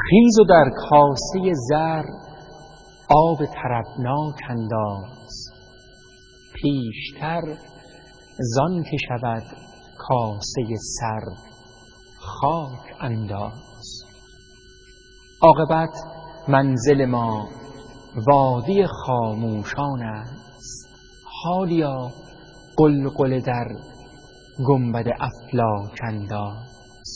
خیز و در کاسه زر آب طربناک انداز، پیشتر زان که شود کاسه سر خاک انداز. عاقبت منزل ما وادی خاموشان است، حالیا غلغله در گنبد افلاک انداز.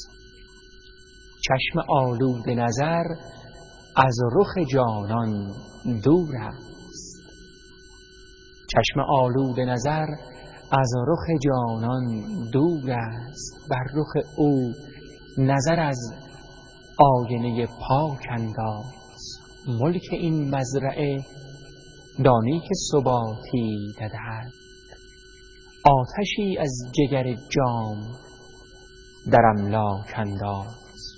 چشم آلوده نظر از رخ جانان دور است، چشم آلوده نظر از رخ جانان دور است. بر رخ او نظر از آینه پاک انداز. ملک این مزرعه دانی که ثباتی دهد، آتشی از جگر جام در املاک انداز.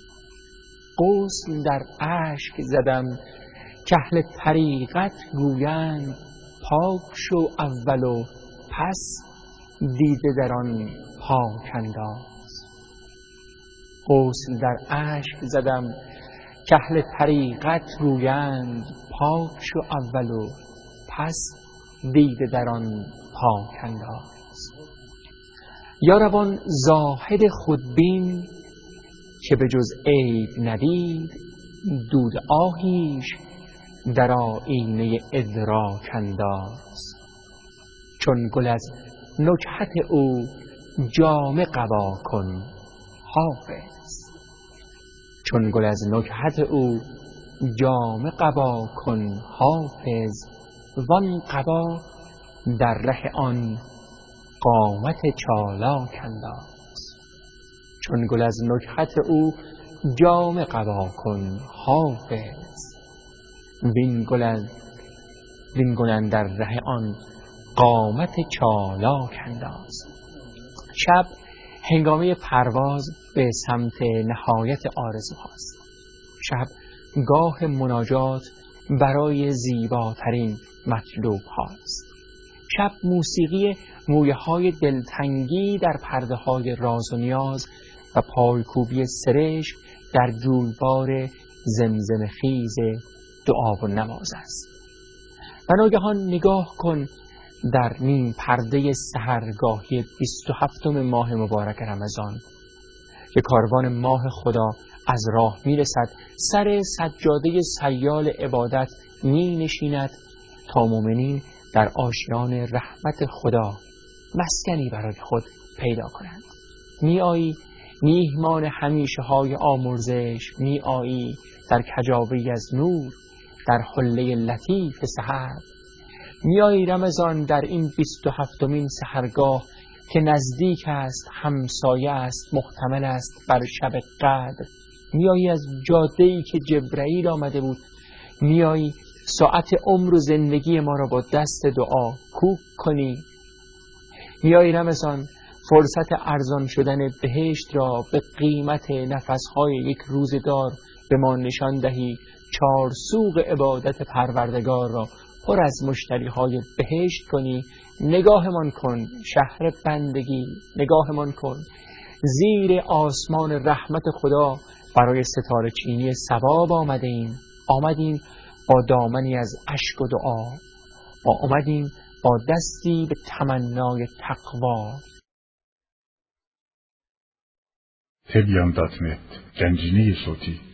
غسل در اشک زدم کاهل طریقت گویند، پاک شو اول و پس دیده در آن پاک انداز. غسل در اشک زدم کاهل طریقت گویند، پاک شو اول و پس دیده در آن پاک انداز. یارب زاهد خودبین که به جز عیب ندید، دود آهیش در آیینه ادراک انداز. چون گل از نکهت او جامه قبا کن حافظ، چون گل از نکهت او جامه قبا کن حافظ. وان قبا در ره آن قامت چالاک انداز. چون گل از نکهت او جامه قبا کن حافظ، وین گل در ره آن قامت چالاک انداز. شب هنگامه پرواز به سمت نهایت آرزوهاست. شب گاه مناجات برای زیباترین مطلوب هاست. شب موسیقی مویه های دلتنگی در پرده های راز و نیاز و پایکوبی سرشک در جویبار زمزم خیز دعا و نماز است. و ناگهان نگاه کن در نیم پرده سحرگاهی 27 ماه مبارک رمضان که کاروان ماه خدا از راه می رسد، سر سجاده سیال عبادت می نشیند تا مؤمنین در آشیان رحمت خدا مسکنی برای خود پیدا کنند. می آیی میهمان همیشه های آمرزش، می آیی در کجاوه‌ای از نور در حله لطیف سحر. می آیی رمضان در این 27مین سحرگاه که نزدیک است، همسایه است، محتمل است بر شب قدر. می آیی از جاده‌ای که جبرئیل آمده بود، می آیی ساعت عمر و زندگی ما را با دست دعا کوک کنی. می آیی رمضان فرصت ارزان شدن بهشت را به قیمت نفسهای یک روزگار به ما نشان دهی، چارسوق عبادت پروردگار را پر از مشتریهای بهشت کنی. نگاهمان کن شهر بندگی، نگاهمان کن زیر آسمان رحمت خدا برای ستاره چینی ثواب آمدیم با دامنی از اشک و دعا، آمدیم با دستی به تمنای تقوا. تبیان.net گنجینه صوتی